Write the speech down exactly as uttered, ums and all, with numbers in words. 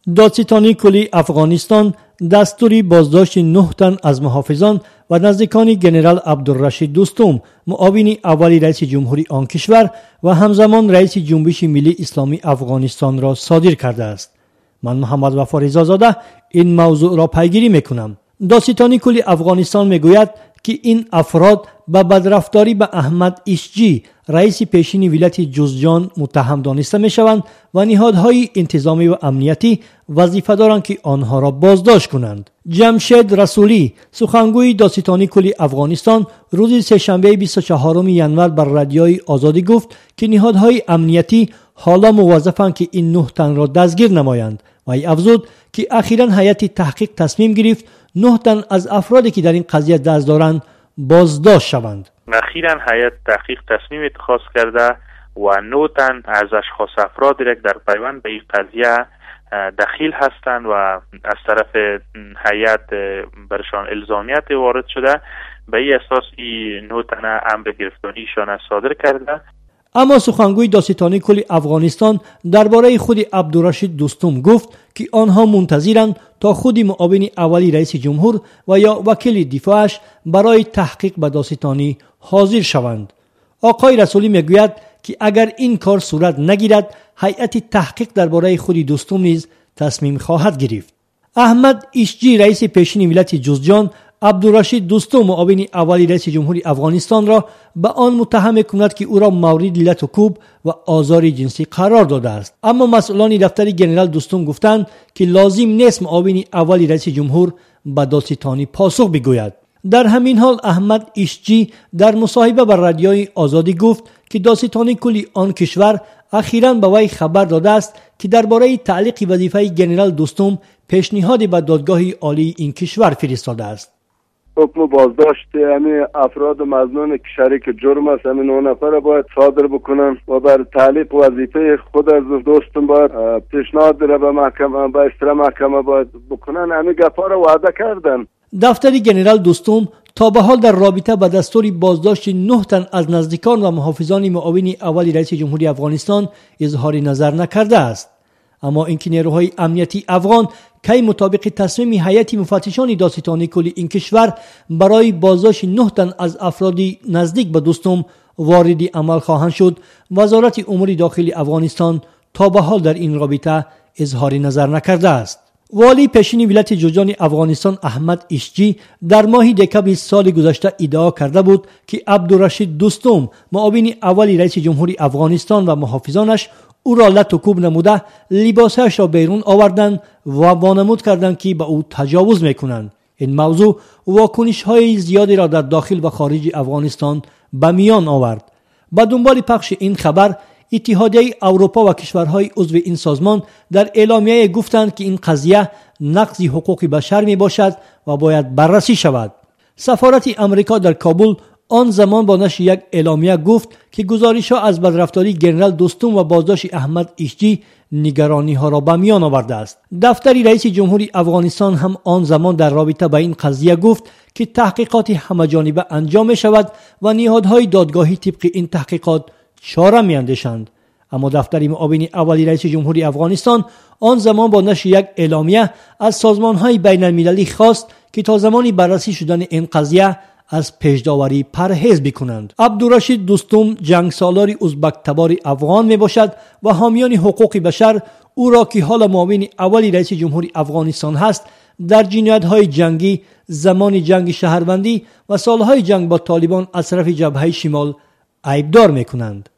دادستانی کلی افغانستان دستوری بازداشت نه تن از محافظان و نزدیکان جنرال عبدالرشید دوستم، معاون اولی رئیس جمهوری آن کشور و همزمان رئیس جنبش ملی اسلامی افغانستان را صادر کرده است. من محمد وفا رضازاده این موضوع را پیگیری میکنم. دادستانی کلی افغانستان میگوید که این افراد به بدرفتاری به احمد ایشجی رئیس پیشین ولایت جوزجان متهم دانسته میشوند و نهادهای انتظامی و امنیتی وظیفه دارند که آنها را بازداشت کنند. جمشید رسولی، سخنگوی دادستانی کلی افغانستان، روز سه‌شنبه بیست و چهارم ژانویه بر رادیوی آزادی گفت که نهادهای امنیتی حالا موظفند که این نه تن را دستگیر نمایند و ای افزود که اخیراً هیئت تحقیق تصمیم گرفت نه تن از افرادی که در این قضیه دست دارند بازداشت شوند. اخیراً هیئت تحقیق تصمیم اتخاذ کرده و نه تن از اشخاص افرادی که در پیوند به این قضیه دخیل هستند و از طرف هیئت برشان الزامیت وارد شده، به این اساس این نه تن امر گرفتاریشان صادر کرده. اما سخنگوی دادستانی کلی افغانستان درباره خود عبدالرشید دوستم گفت که آنها منتظرند تا خود معاون اولی رئیس جمهور و یا وکیل دفاعش برای تحقیق به دادستانی حاضر شوند. آقای رسولی میگوید که اگر این کار صورت نگیرد، هیئت تحقیق درباره خود دوستم نیز تصمیم خواهد گرفت. احمد ایشجی رئیس پیشین ولایت جوزجان عبدالرشید دوستم معاون اولی رئیس جمهوری افغانستان را به آن متهم می‌کند که او را مورد لت و کوب و آزار جنسی قرار داده است. اما مسئولان دفتر جنرال دوستم گفتند که لازم نیست معاون اولی رئیس جمهور به دادستانی پاسخ بگوید. در همین حال احمد ایشجی در مصاحبه بر رادیوی آزادی گفت که دادستانی کلی آن کشور اخیراً به وی خبر داده است که درباره تعلیق وظیفه جنرال دوستم پیشنهاد به دادگاه عالی این کشور فرستاده است. حکم بازداشت همین افراد مظنون که شریک جرم است همین نه نفر باید صادر بکنن و بر تعلیق وظیفه خود از دوستم باید پیشنهاد را به محکمه به احترام محکمه باید بکنن. همین گپا را وعده کردن. دفتر جنرال دوستم تا به حال در رابطه با دستور بازداشت نه تن از نزدیکان و محافظان معاون اولی رئیس جمهوری افغانستان اظهار نظر نکرده است. اما اینکه نیروهای امنیتی افغان کی مطابق تصمیم هیئت مفتشان دادستانی کلی این کشور برای بازداشت نه تن از افراد نزدیک به دوستم وارد عمل خواهند شد، وزارت امور داخلی افغانستان تا به حال در این رابطه اظهار نظر نکرده است. والی پیشین ولایت جوزجان افغانستان احمد ایشجی در ماه دکبر سال گذشته ادعا کرده بود که عبدالرشید دوستم معاون اولی رئیس جمهوری افغانستان و محافظانش او را لت و کوب نموده لباسش را بیرون آوردند و وانمود کردند که به او تجاوز میکنند. این موضوع واکنش های زیادی را در داخل و خارج افغانستان به میان آورد. با دنبال پخش این خبر، اتحادیه اروپا و کشورهای عضو این سازمان در اعلامیه گفتند که این قضیه نقض حقوق بشر می باشد و باید بررسی شود. سفارت امریکا در کابل آن زمان با نشر یک اعلامیه گفت که گزارش‌ها از بدرفتاری جنرال دوستم و بازداشت احمد ایشجی نگرانی‌ها را به میان آورده است. دفتر رئیس جمهوری افغانستان هم آن زمان در رابطه با این قضیه گفت که تحقیقات همه‌جانبه انجام می‌شود و نهادهای دادگاهی طبق این تحقیقات چاره می‌اندیشند. اما دفتر معاون اولی رئیس جمهوری افغانستان آن زمان با نشر یک اعلامیه از سازمان‌های بین‌المللی خواست که تا زمانی بررسی شدن این قضیه از پیشداوری پرهیز بکنند. عبدالرشید دوستم جنگ سالار ازبک تبار افغان می باشد و حامیان حقوق بشر او را که حالا معاون اولی رئیس جمهوری افغانستان هست در جنایت‌های جنگی، زمان جنگ شهروندی و سالهای جنگ با طالبان از طرف جبهه شمال عیبدار می کنند.